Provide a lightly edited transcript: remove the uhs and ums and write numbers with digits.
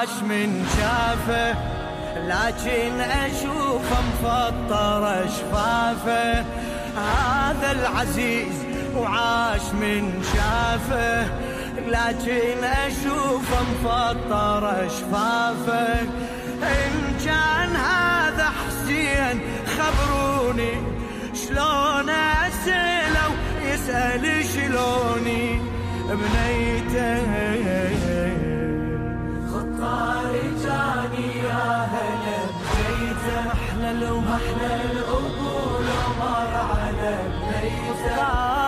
وعاش من شافه، لكن أشوفه مفطر شفافه. هذا العزيز وعاش من شافه، لكن أشوفه مفطر شفافه. إن كان هذا حسين خبروني، شلون أسأله يسأل شلوني بنيته. خطار جاني يا هلا بنيته، محلى الأبو ومر على بنيته.